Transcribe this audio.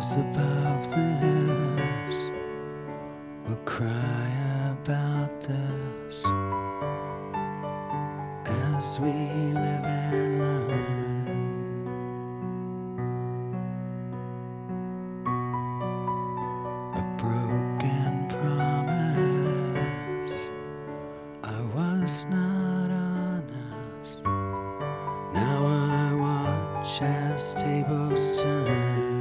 voice above the hills will cry about this as we live and learn. A broken promise, I was not honest. Now I watch as tables